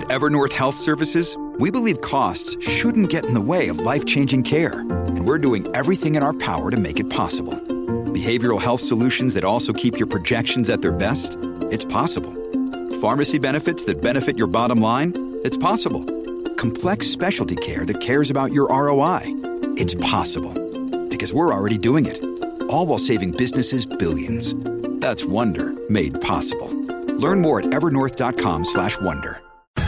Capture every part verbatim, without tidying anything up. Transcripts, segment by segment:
Evernorth Health Services, we believe costs shouldn't get in the way of life-changing care, and we're doing everything in our power to make it possible. Behavioral health solutions that also keep your projections at their best? It's possible. Pharmacy benefits that benefit your bottom line? It's possible. Complex specialty care that cares about your R O I? It's possible. Because we're already doing it. All while saving businesses billions. That's Wonder made possible. Learn more at evernorth.com slash wonder.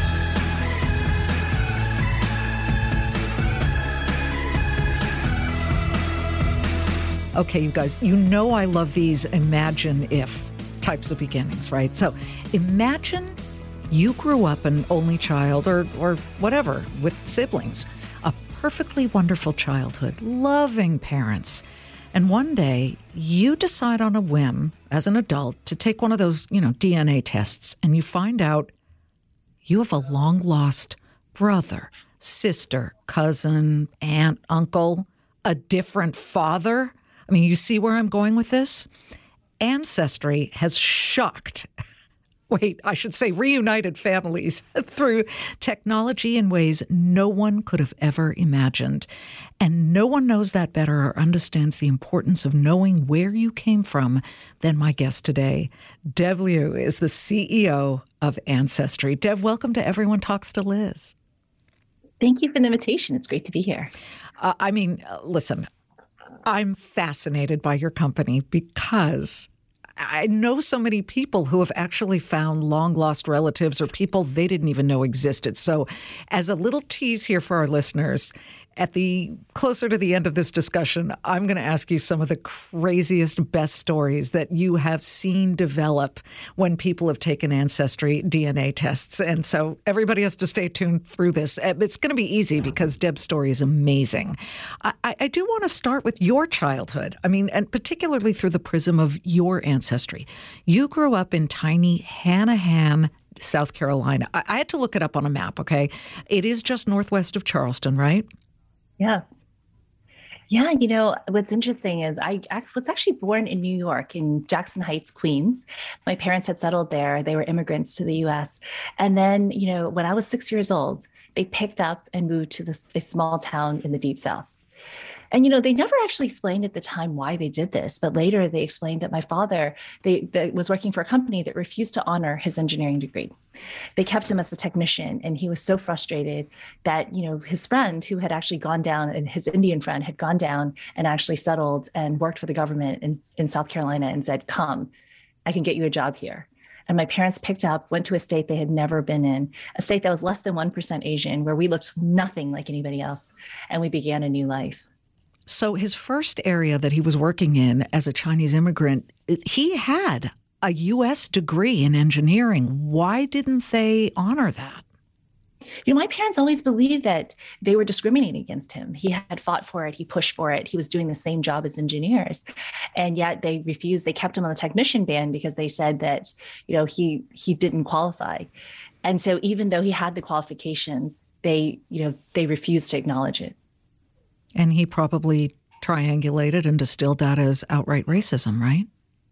Okay, you guys, you know I love these imagine if types of beginnings, right? So imagine you grew up an only child or or whatever with siblings, a perfectly wonderful childhood, loving parents. And one day you decide on a whim as an adult to take one of those, you know, D N A tests, and you find out you have a long lost brother, sister, cousin, aunt, uncle, a different father. I mean, you see where I'm going with this? Ancestry has shocked, wait, I should say reunited families through technology in ways no one could have ever imagined. And no one knows that better or understands the importance of knowing where you came from than my guest today. Deb Liu is the C E O of Ancestry. Deb, welcome to Everyone Talks to Liz. Thank you for the invitation. It's great to be here. Uh, I mean, uh, listen, I'm fascinated by your company because I know so many people who have actually found long-lost relatives or people they didn't even know existed. So as a little tease here for our listeners, at the closer to the end of this discussion, I'm going to ask you some of the craziest, best stories that you have seen develop when people have taken Ancestry D N A tests. And so everybody has to stay tuned through this. It's going to be easy because Deb's story is amazing. I, I do want to start with your childhood. I mean, and particularly through the prism of your ancestry. You grew up in tiny Hanahan, South Carolina. I, I had to look it up on a map, okay? It is just northwest of Charleston, right? Yes. Yeah, you know, what's interesting is I, I was actually born in New York, in Jackson Heights, Queens. My parents had settled there. They were immigrants to the U S. And then, you know, when I was six years old, they picked up and moved to this a small town in the Deep South. And, you know, they never actually explained at the time why they did this. But later they explained that my father they, they was working for a company that refused to honor his engineering degree. They kept him as a technician. And he was so frustrated that, you know, his friend who had actually gone down and his Indian friend had gone down and actually settled and worked for the government in, in South Carolina and said, come, I can get you a job here. And my parents picked up, went to a state they had never been in, a state that was less than one percent Asian, where we looked nothing like anybody else. And we began a new life. So his first area that he was working in as a Chinese immigrant, he had a U S degree in engineering. Why didn't they honor that? You know, my parents always believed that they were discriminating against him. He had fought for it. He pushed for it. He was doing the same job as engineers. And yet they refused. They kept him on the technician band because they said that, you know, he he didn't qualify. And so even though he had the qualifications, they, you know, they refused to acknowledge it. And he probably triangulated and distilled that as outright racism, right?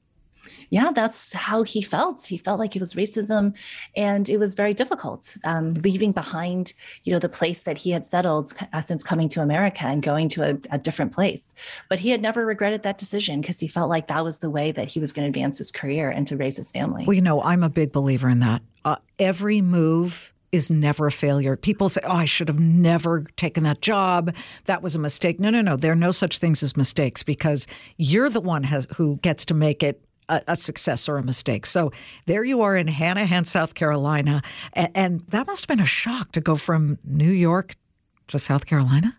Yeah, that's how he felt. He felt like it was racism, and it was very difficult um, leaving behind, you know, the place that he had settled uh, since coming to America and going to a, a different place. But he had never regretted that decision because he felt like that was the way that he was going to advance his career and to raise his family. Well, you know, I'm a big believer in that. Uh, every move is never a failure. People say, oh, I should have never taken that job. That was a mistake. No, no, no. There are no such things as mistakes because you're the one has, who gets to make it a, a success or a mistake. So there you are in Hanahan, South Carolina. And, and that must have been a shock to go from New York to South Carolina.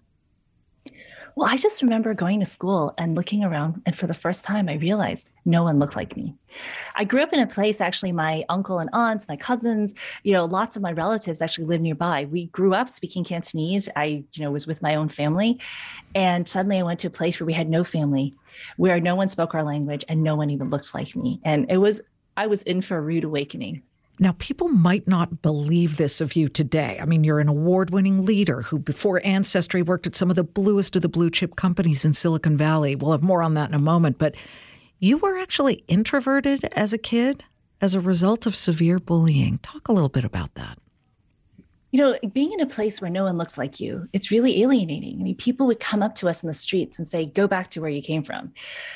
Well, I just remember going to school and looking around, and for the first time, I realized no one looked like me. I grew up in a place, actually, my uncle and aunts, my cousins, you know, lots of my relatives actually live nearby. We grew up speaking Cantonese. I, you know, was with my own family. And suddenly I went to a place where we had no family, where no one spoke our language and no one even looked like me. And it was, I was in for a rude awakening. Now, people might not believe this of you today. I mean, you're an award-winning leader who, before Ancestry, worked at some of the bluest of the blue-chip companies in Silicon Valley. We'll have more on that in a moment. But you were actually introverted as a kid as a result of severe bullying. Talk a little bit about that. You know, being in a place where no one looks like you, it's really alienating. I mean, people would come up to us in the streets and say, go back to where you came from.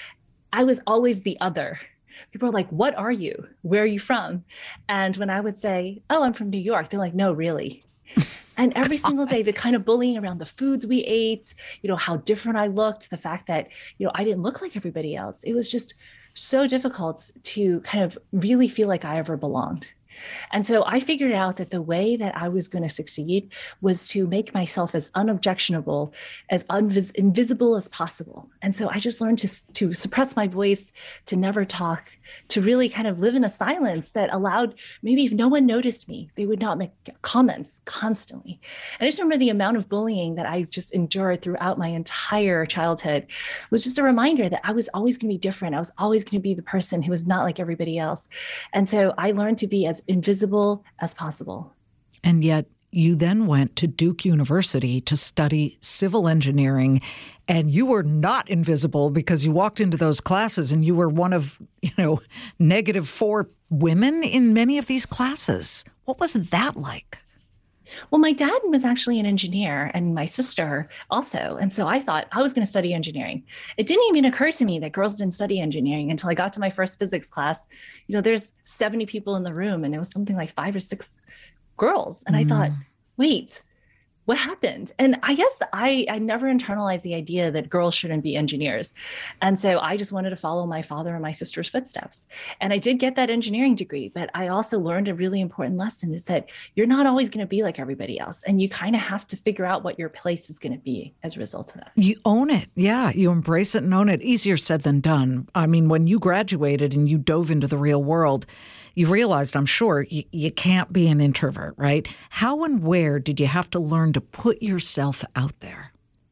I was always the other. People are like, what are you? Where are you from? And when I would say, oh, I'm from New York, they're like, no, really? And every single day, the kind of bullying around the foods we ate, you know, how different I looked, the fact that, you know, I didn't look like everybody else. It was just so difficult to kind of really feel like I ever belonged. And so I figured out that the way that I was going to succeed was to make myself as unobjectionable, as unvis- invisible as possible. And so I just learned to, to suppress my voice, to never talk, to really kind of live in a silence that allowed, maybe if no one noticed me, they would not make comments constantly. And I just remember the amount of bullying that I just endured throughout my entire childhood was just a reminder that I was always going to be different. I was always going to be the person who was not like everybody else. And so I learned to be as invisible as possible. And yet you then went to Duke University to study civil engineering, and you were not invisible because you walked into those classes and you were one of, you know, negative four women in many of these classes. What was that like? Well, my dad was actually an engineer and my sister also. And so I thought I was going to study engineering. It didn't even occur to me that girls didn't study engineering until I got to my first physics class. You know, there's seventy people in the room and it was something like five or six girls. And mm. I thought, wait, what happened? And I guess I, I never internalized the idea that girls shouldn't be engineers. And so I just wanted to follow my father and my sister's footsteps. And I did get that engineering degree, but I also learned a really important lesson is that you're not always going to be like everybody else. And you kind of have to figure out what your place is going to be as a result of that. You own it. Yeah. You embrace it and own it. Easier said than done. I mean, when you graduated and you dove into the real world, you realized, I'm sure, you, you can't be an introvert, right? How and where did you have to learn to put yourself out there?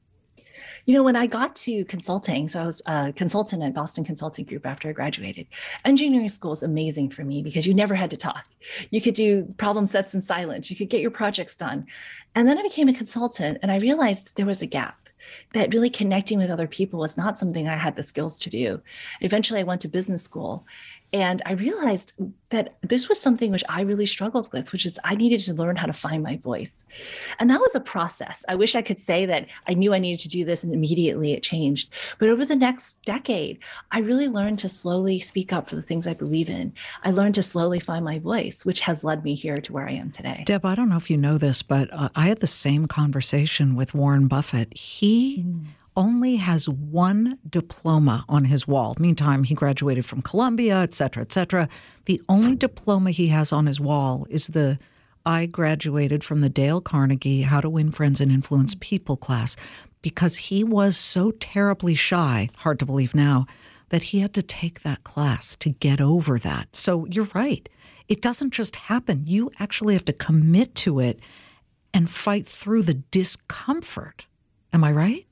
You know, when I got to consulting, so I was a consultant at Boston Consulting Group after I graduated. Engineering school is amazing for me because you never had to talk. You could do problem sets in silence. You could get your projects done. And then I became a consultant and I realized that there was a gap, that really connecting with other people was not something I had the skills to do. Eventually, I went to business school. And I realized that this was something which I really struggled with, which is I needed to learn how to find my voice. And that was a process. I wish I could say that I knew I needed to do this and immediately it changed. But over the next decade, I really learned to slowly speak up for the things I believe in. I learned to slowly find my voice, which has led me here to where I am today. Deb, I don't know if you know this, but uh, I had the same conversation with Warren Buffett. He mm. only has one diploma on his wall. Meantime, he graduated from Columbia, et cetera, et cetera. The only diploma he has on his wall is the I graduated from the Dale Carnegie How to Win Friends and Influence People class because he was so terribly shy, hard to believe now, that he had to take that class to get over that. So you're right. It doesn't just happen. You actually have to commit to it and fight through the discomfort. Am I right?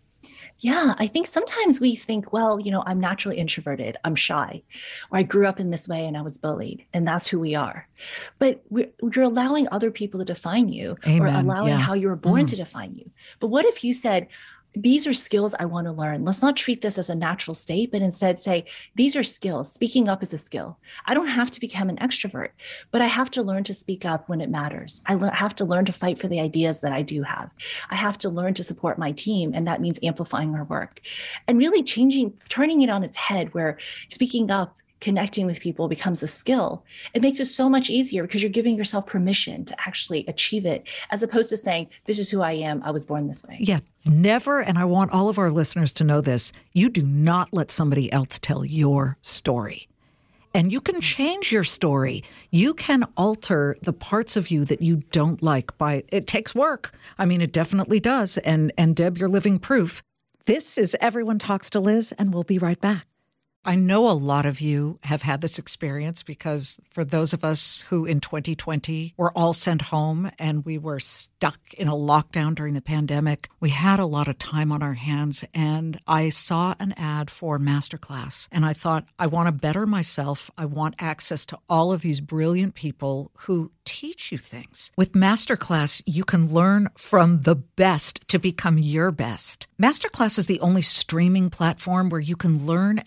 Yeah, I think sometimes we think, well, you know, I'm naturally introverted, I'm shy, or I grew up in this way and I was bullied, and that's who we are. But we're, you're allowing other people to define you, Amen. Or allowing yeah. how you were born mm. to define you. But what if you said, these are skills I want to learn. Let's not treat this as a natural state, but instead say, these are skills. Speaking up is a skill. I don't have to become an extrovert, but I have to learn to speak up when it matters. I le- have to learn to fight for the ideas that I do have. I have to learn to support my team, and that means amplifying our work. And really changing, turning it on its head where speaking up, connecting with people becomes a skill. It makes it so much easier because you're giving yourself permission to actually achieve it, as opposed to saying, this is who I am. I was born this way. Yeah, never. And I want all of our listeners to know this. You do not let somebody else tell your story. And you can change your story. You can alter the parts of you that you don't like by, it takes work. I mean, it definitely does. And, and Deb, you're living proof. This is Everyone Talks to Liz, and we'll be right back. I know a lot of you have had this experience because for those of us who in twenty twenty were all sent home and we were stuck in a lockdown during the pandemic, we had a lot of time on our hands. And I saw an ad for Masterclass and I thought, I want to better myself. I want access to all of these brilliant people who teach you things. With Masterclass, you can learn from the best to become your best. Masterclass is the only streaming platform where you can learn and grow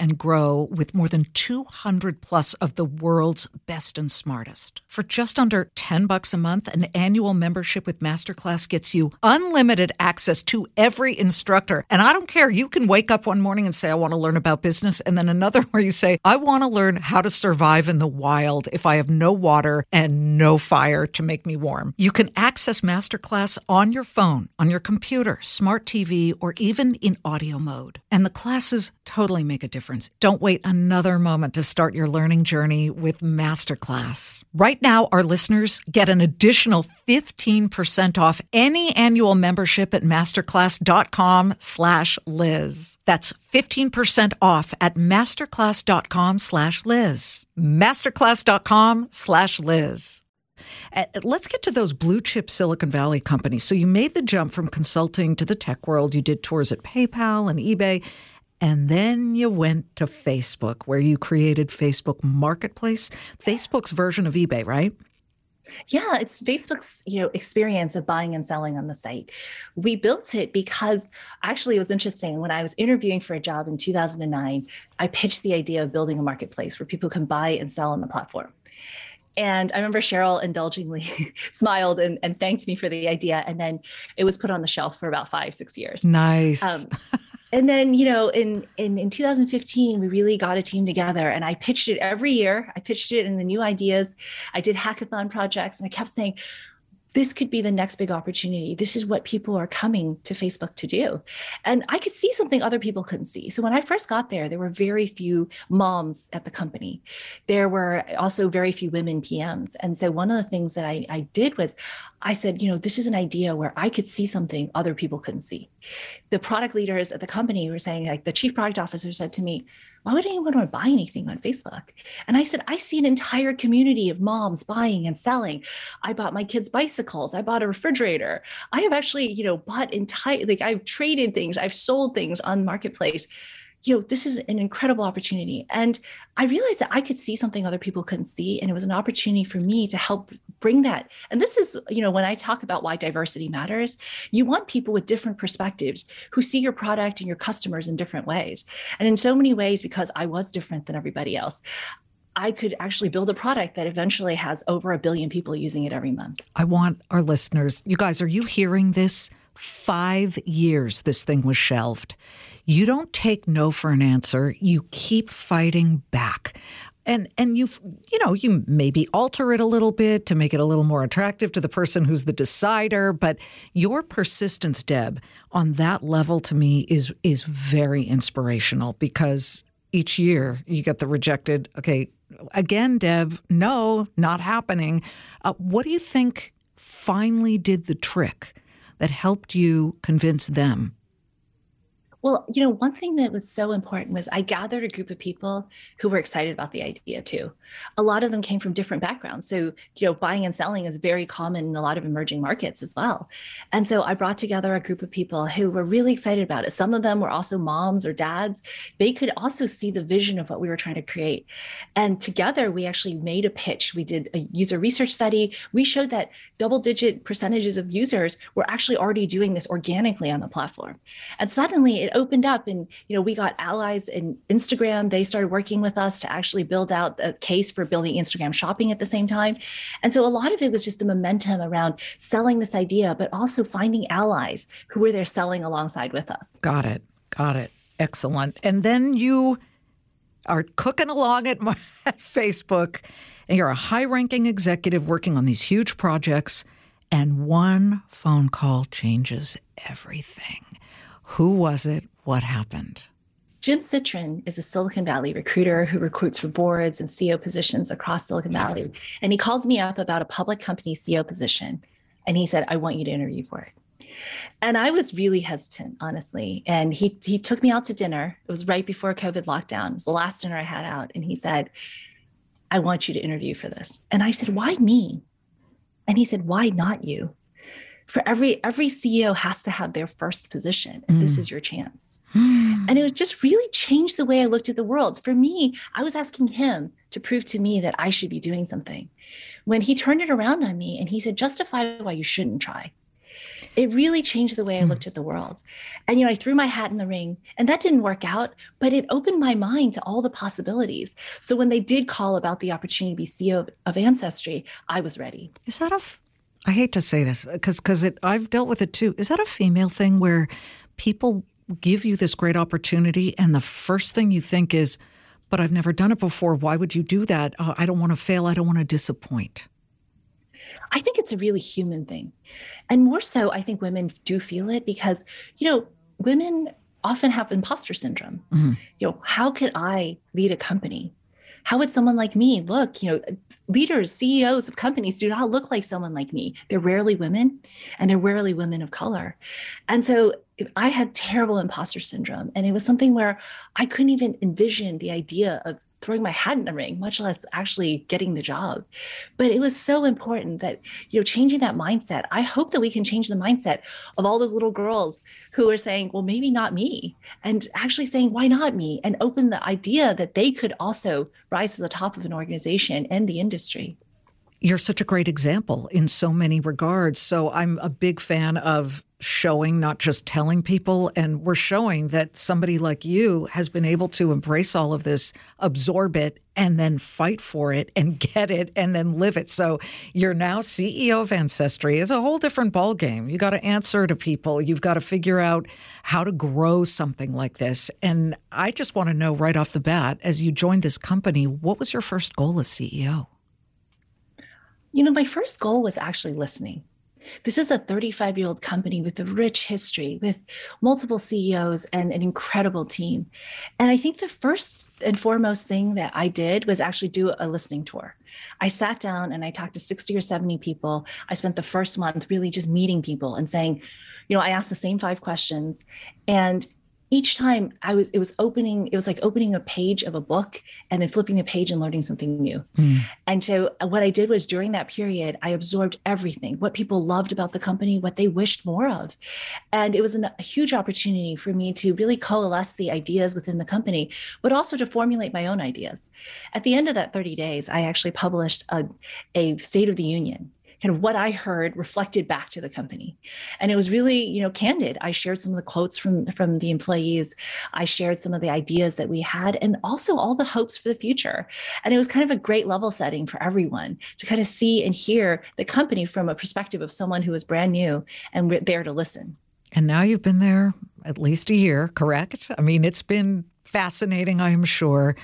grow with more than two hundred plus of the world's best and smartest. For just under ten bucks a month, an annual membership with Masterclass gets you unlimited access to every instructor. And I don't care. You can wake up one morning and say, I want to learn about business. And then another where you say, I want to learn how to survive in the wild if I have no water and no fire to make me warm. You can access Masterclass on your phone, on your computer, smart T V, or even in audio mode. And the classes totally make a difference. Don't wait another moment to start your learning journey with Masterclass. Right now, our listeners get an additional fifteen percent off any annual membership at masterclass.com slash Liz. That's fifteen percent off at masterclass.com slash Liz. Masterclass.com slash Liz. Uh, Let's get to those blue chip Silicon Valley companies. So you made the jump from consulting to the tech world. You did tours at PayPal and eBay. And then you went to Facebook, where you created Facebook Marketplace, Facebook's version of eBay, right? Yeah, it's Facebook's, you know, experience of buying and selling on the site. We built it because actually it was interesting. When I was interviewing for a job in two thousand nine, I pitched the idea of building a marketplace where people can buy and sell on the platform. And I remember Cheryl indulgently smiled and, and thanked me for the idea. And then it was put on the shelf for about five, six years. Nice. Um, and then, you know, in, in, in two thousand fifteen, we really got a team together and I pitched it every year. I pitched it in the new ideas. I did hackathon projects and I kept saying, this could be the next big opportunity. This is what people are coming to Facebook to do. And I could see something other people couldn't see. So when I first got there, there were very few moms at the company. There were also very few women P Ms. And so one of the things that I, I did was I said, you know, this is an idea where I could see something other people couldn't see. The product leaders at the company were saying, like the chief product officer said to me, why would anyone want to buy anything on Facebook? And I said, I see an entire community of moms buying and selling. I bought my kids bicycles. I bought a refrigerator. I have actually, you know, bought entire, like I've traded things. I've sold things on Marketplace. You know, this is an incredible opportunity. And I realized that I could see something other people couldn't see. And it was an opportunity for me to help bring that. And this is, you know, when I talk about why diversity matters, you want people with different perspectives who see your product and your customers in different ways. And in so many ways, because I was different than everybody else, I could actually build a product that eventually has over a billion people using it every month. I want our listeners, you guys, are you hearing this? Five years this thing was shelved. You don't take no for an answer. You keep fighting back. And and you you know, you maybe alter it a little bit to make it a little more attractive to the person who's the decider. But your persistence, Deb, on that level to me is is very inspirational because each year you get the rejected, okay, again, Deb, no, not happening. Uh, what do you think finally did the trick that helped you convince them? Well, you know, one thing that was so important was I gathered a group of people who were excited about the idea too. A lot of them came from different backgrounds. So, you know, buying and selling is very common in a lot of emerging markets as well. And so I brought together a group of people who were really excited about it. Some of them were also moms or dads. They could also see the vision of what we were trying to create. And together we actually made a pitch. We did a user research study. We showed that double digit percentages of users were actually already doing this organically on the platform. And suddenly it opened up and, you know, we got allies in Instagram. They started working with us to actually build out a case for building Instagram shopping at the same time. And so a lot of it was just the momentum around selling this idea, but also finding allies who were there selling alongside with us. Got it. Got it. Excellent. And then you are cooking along at, at Facebook and you're a high-ranking executive working on these huge projects, and one phone call changes everything. Who was it? What happened? Jim Citrin is a Silicon Valley recruiter who recruits for boards and C E O positions across Silicon Valley. And he calls me up about a public company C E O position. And he said, I want you to interview for it. And I was really hesitant, honestly. And he he took me out to dinner. It was right before COVID lockdown. It was the last dinner I had out. And he said, I want you to interview for this. And I said, why me? And he said, why not you? For every every C E O has to have their first position, and mm. this is your chance. Mm. And it would just really change the way I looked at the world. For me, I was asking him to prove to me that I should be doing something. When he turned it around on me and he said, justify why you shouldn't try. It really changed the way I looked at the world. And, you know, I threw my hat in the ring and that didn't work out, but it opened my mind to all the possibilities. So when they did call about the opportunity to be C E O of, of Ancestry, I was ready. Is that a, f- I hate to say this because because it I've dealt with it too. Is that a female thing where people give you this great opportunity and the first thing you think is, but I've never done it before. Why would you do that? Uh, I don't want to fail. I don't want to disappoint. I think it's a really human thing. And more so, I think women do feel it because, you know, women often have imposter syndrome. Mm-hmm. You know, how could I lead a company? How would someone like me look? You know, leaders, C E Os of companies do not look like someone like me. They're rarely women, and they're rarely women of color. And so I had terrible imposter syndrome. And it was something where I couldn't even envision the idea of throwing my hat in the ring, much less actually getting the job. But it was so important that, you know, changing that mindset. I hope that we can change the mindset of all those little girls who are saying, well, maybe not me, and actually saying, why not me? And open the idea that they could also rise to the top of an organization and the industry. You're such a great example in so many regards. So I'm a big fan of showing, not just telling people. And we're showing that somebody like you has been able to embrace all of this, absorb it, and then fight for it and get it and then live it. So you're now C E O of Ancestry. It's a whole different ballgame. You got to answer to people. You've got to figure out how to grow something like this. And I just want to know right off the bat, as you joined this company, what was your first goal as C E O? You know, my first goal was actually listening. This is a thirty-five-year-old company with a rich history, with multiple C E Os and an incredible team. And I think the first and foremost thing that I did was actually do a listening tour. I sat down and I talked to sixty or seventy people. I spent the first month really just meeting people and saying, you know, I asked the same five questions. And each time I was, it was opening, it was like opening a page of a book and then flipping the page and learning something new. Mm. And so what I did was during that period, I absorbed everything, what people loved about the company, what they wished more of. And it was an, a huge opportunity for me to really coalesce the ideas within the company, but also to formulate my own ideas. At the end of that thirty days, I actually published a, a State of the Union. Kind of what I heard reflected back to the company. And it was really, you know, candid. I shared some of the quotes from, from the employees. I shared some of the ideas that we had and also all the hopes for the future. And it was kind of a great level setting for everyone to kind of see and hear the company from a perspective of someone who was brand new and there to listen. And now you've been there at least a year, correct? I mean, it's been fascinating, I am sure.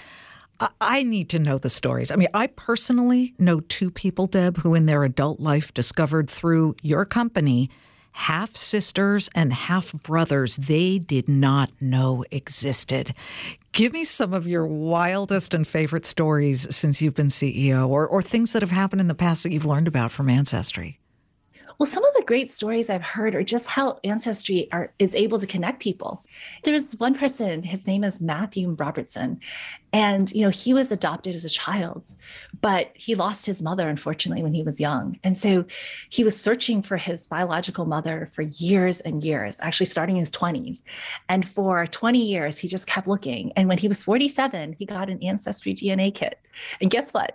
I need to know the stories. I mean, I personally know two people, Deb, who in their adult life discovered through your company half sisters and half brothers they did not know existed. Give me some of your wildest and favorite stories since you've been C E O, or, or things that have happened in the past that you've learned about from Ancestry. Well, some of the great stories I've heard are just how Ancestry are, is able to connect people. There's one person, his name is Matthew Robertson, and you know he was adopted as a child, but he lost his mother, unfortunately, when he was young. And so he was searching for his biological mother for years and years, actually starting in his twenties. And for twenty years, he just kept looking. And when he was forty-seven, he got an Ancestry D N A kit. And guess what?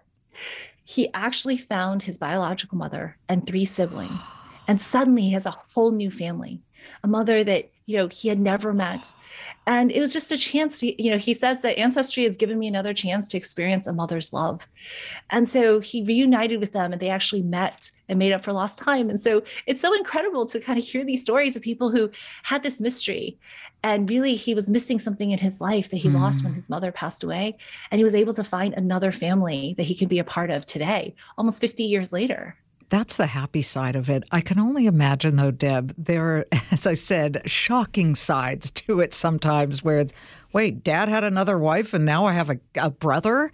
He actually found his biological mother and three siblings. And suddenly he has a whole new family, a mother that, you know, he had never met. And it was just a chance to, you know, he says that Ancestry has given me another chance to experience a mother's love. And so he reunited with them and they actually met and made up for lost time. And so it's so incredible to kind of hear these stories of people who had this mystery. And really, he was missing something in his life that he mm. lost when his mother passed away. And he was able to find another family that he can be a part of today, almost fifty years later. That's the happy side of it. I can only imagine, though, Deb, there are, as I said, shocking sides to it sometimes where, wait, Dad had another wife and now I have a, a brother?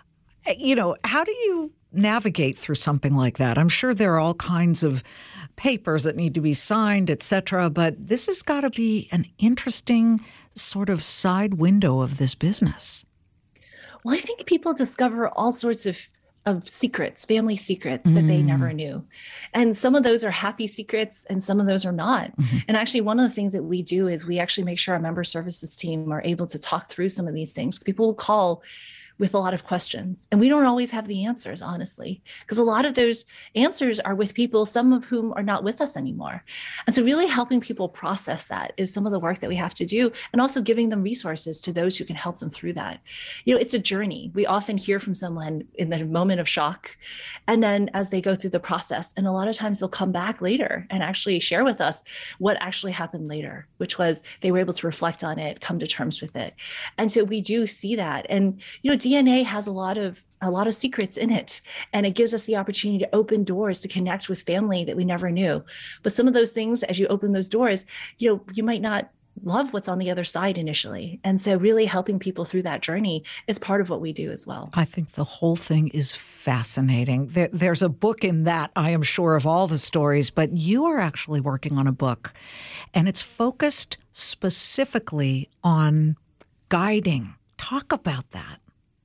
You know, how do you navigate through something like that? I'm sure there are all kinds of papers that need to be signed, et cetera, but this has got to be an interesting sort of side window of this business. Well, I think people discover all sorts of of secrets, family secrets that mm. they never knew. And some of those are happy secrets and some of those are not. Mm-hmm. And actually, one of the things that we do is we actually make sure our member services team are able to talk through some of these things. People will call with a lot of questions. And we don't always have the answers, honestly, because a lot of those answers are with people, some of whom are not with us anymore. And so really helping people process that is some of the work that we have to do, and also giving them resources to those who can help them through that. You know, it's a journey. We often hear from someone in the moment of shock, and then as they go through the process, and a lot of times they'll come back later and actually share with us what actually happened later, which was they were able to reflect on it, come to terms with it. And so we do see that. And, you know, D N A has a lot of a lot of secrets in it, and it gives us the opportunity to open doors to connect with family that we never knew. But some of those things, as you open those doors, you know, you might not love what's on the other side initially. And so really helping people through that journey is part of what we do as well. I think the whole thing is fascinating. There, there's a book in that, I am sure, of all the stories, but you are actually working on a book, and it's focused specifically on guiding. Talk about that.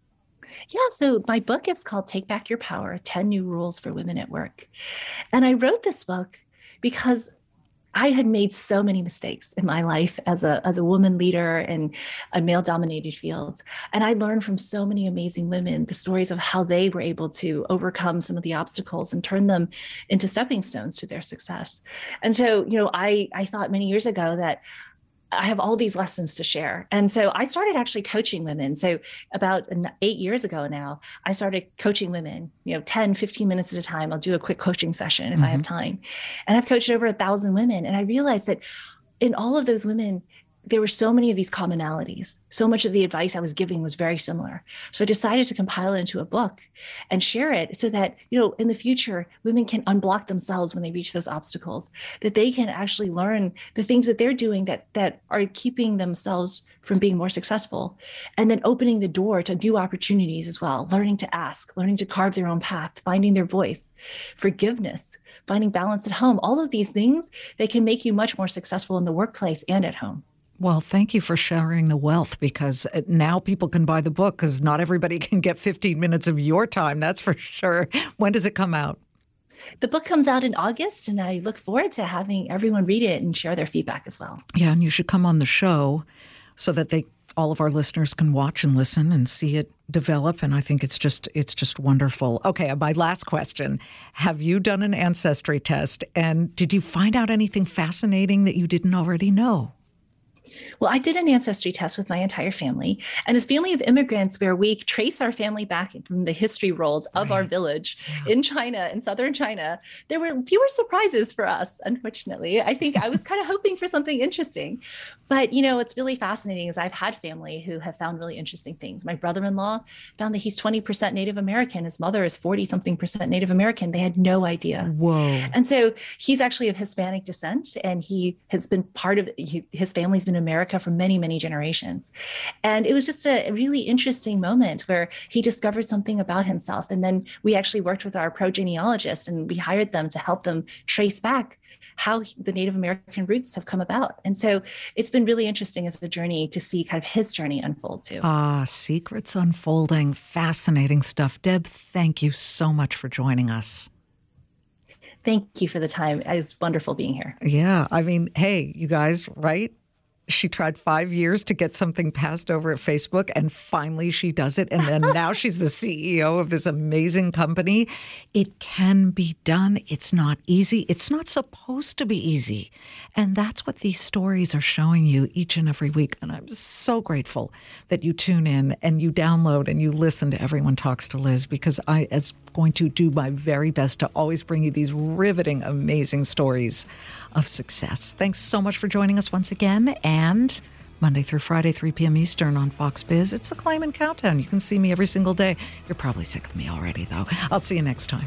Yeah, so my book is called Take Back Your Power, ten New Rules for Women at Work. And I wrote this book because I had made so many mistakes in my life as a, as a woman leader in a male-dominated field. And I learned from so many amazing women the stories of how they were able to overcome some of the obstacles and turn them into stepping stones to their success. And so, you know, I, I thought many years ago that I have all these lessons to share. And so I started actually coaching women. So about eight years ago now, I started coaching women, you know, ten, fifteen minutes at a time. I'll do a quick coaching session if mm-hmm. I have time. And I've coached over a thousand women. And I realized that in all of those women, there were so many of these commonalities. So much of the advice I was giving was very similar. So I decided to compile it into a book and share it so that, you know, in the future, women can unblock themselves when they reach those obstacles, that they can actually learn the things that they're doing that, that are keeping themselves from being more successful, and then opening the door to new opportunities as well, learning to ask, learning to carve their own path, finding their voice, forgiveness, finding balance at home. All of these things, they can make you much more successful in the workplace and at home. Well, thank you for sharing the wealth, because now people can buy the book, because not everybody can get fifteen minutes of your time. That's for sure. When does it come out? The book comes out in August, and I look forward to having everyone read it and share their feedback as well. Yeah, and you should come on the show so that they, all of our listeners can watch and listen and see it develop. And I think it's just it's just wonderful. Okay, my last question. Have you done an ancestry test? And did you find out anything fascinating that you didn't already know? Well, I did an ancestry test with my entire family, and as family of immigrants, where we trace our family back from the history rolls of right. our village yeah. in China, in southern China, there were fewer surprises for us, unfortunately. I think I was kind of hoping for something interesting. But, you know, what's really fascinating is I've had family who have found really interesting things. My brother-in-law found that he's twenty percent Native American. His mother is forty something percent Native American. They had no idea. Whoa. And so he's actually of Hispanic descent, and he has been part of, he, his family's been in America for many, many generations. And it was just a really interesting moment where he discovered something about himself. And then we actually worked with our progenealogist, and we hired them to help them trace back how the Native American roots have come about. And so it's been really interesting as a journey to see kind of his journey unfold too. Ah, secrets unfolding. Fascinating stuff. Deb, thank you so much for joining us. Thank you for the time. It was wonderful being here. Yeah. I mean, hey, you guys, right? She tried five years to get something passed over at Facebook, and finally she does it. And then now she's the C E O of this amazing company. It can be done. It's not easy. It's not supposed to be easy. And that's what these stories are showing you each and every week. And I'm so grateful that you tune in and you download and you listen to Everyone Talks to Liz, because I am going to do my very best to always bring you these riveting, amazing stories of success. Thanks so much for joining us once again. And Monday through Friday, three p.m. Eastern on Fox Biz, it's the Claman Countdown. You can see me every single day. You're probably sick of me already, though. I'll see you next time.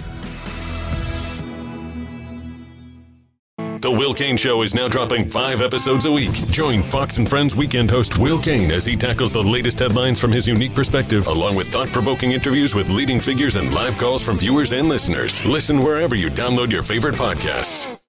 The Will Cain Show is now dropping five episodes a week. Join Fox and Friends weekend host Will Cain as he tackles the latest headlines from his unique perspective, along with thought-provoking interviews with leading figures and live calls from viewers and listeners. Listen wherever you download your favorite podcasts.